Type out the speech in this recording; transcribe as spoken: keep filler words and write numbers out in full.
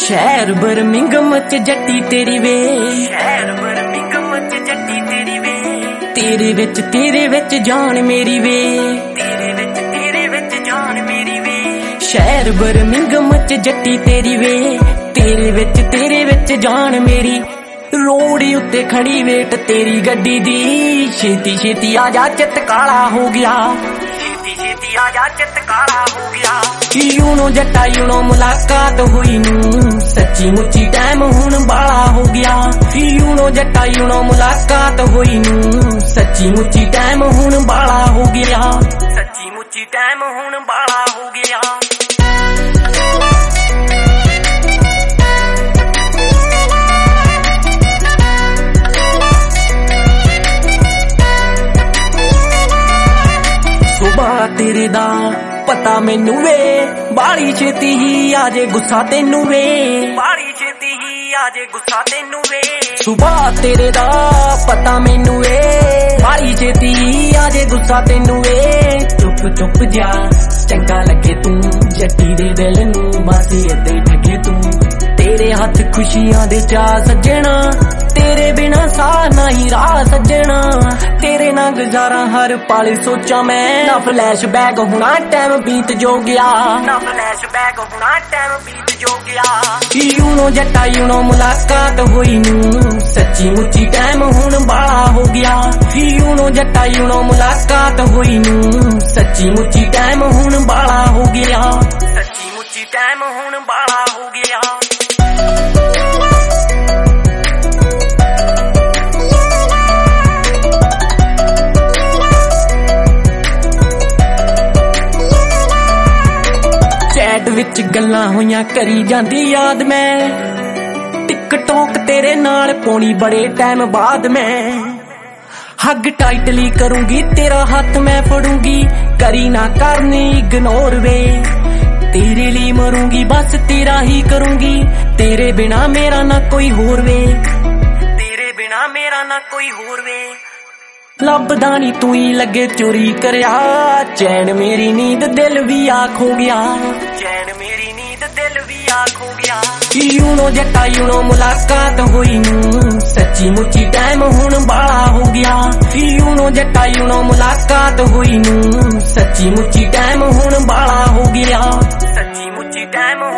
शहर बर्मिंघम च जट्टी तेरी वे, शहर बर्मिंघम च जट्टी तेरी वे, तेरे विच तेरे विच जान मेरी वे, तेरे विच तेरे विच जान मेरी वे। शहर बर्मिंघम च जट्टी तेरी वे, तेरे विच तेरे विच जान मेरी। रोड उत्ते खड़ी वेट तेरी गड्डी दी, छेती छेती आजा चित काला हो गया, छेती छेती आजा चित काला हो गया। यूनो जट्टा यूनो मुलाकात हुई नू, सच्ची मुच्ची टाइम हुण बाला हो गया। यूनो जट्टा यूनो मुलाकात हुई नू, सच्ची मुच्ची टाइम हुण बाला हो गया, सच्ची मुच्ची टाइम हुण बाला हो गया। सुबह तेरे दा पता मैनू वे, बाली छेती ही आजे गुस्सा तेनू वे, बाली छेती ही आजे गुस्सा तेनू वे। सुबह तेरे दा पता मैनू वे, बाली छेती ही आजे गुस्सा तेनू वे। चुप चुप जा चंगा लगे तू, जट्टी दे दिल नू बस इदां ठगे तू। तेरे हथ खुशियां दे चा सजना, तेरे बिना सा नहीं राह सजना। तेरे ना गुजारा हर पल सोचा मैं, ना फ्लैश बैक होना टाइम बीत जो गया, ना फ्लैश बैक होना टाइम बीत जो गया। यूनो जट्टा यूनो मुलाकात हुई नू, सच्ची मुच्ची टाइम हुण बाला हो गया। यूनो जट्टा यूनो मुलाकात हुई नू, सच्ची मुच्ची टाइम हुण बाला हो गया, सच्ची मुच्ची टाइम हुण बाला हो गया। चैट विच गल्लां होइयां करी जांदी याद मैं, टिकटॉक तेरे नाल पौनी बड़े टाइम बाद मैं। हग टाइटली करूंगी तेरा हाथ मैं फड़ूंगी, करी ना करनी इग्नोर वे। तेरे लिए मरूंगी बस तेरा ही करूंगी, तेरे बिना मेरा ना कोई होर वे, तेरे बिना मेरा ना कोई होर वे। लभदा नी तू ही लगे चोरी करया, चैन मेरी नींद दिल भी आख हो गया, चैन मेरी नींद दिल भी आख हो गया। यूनो जट्टा यूनो मुलाकात हुई नू, सच्ची मुच्ची टाइम हुण बाला हो गया। यूनो जट्टा यूनो मुलाकात हुई नू, सच्ची मुच्ची टाइम हुण बाला हो गया, सच्ची मुच्ची टाइम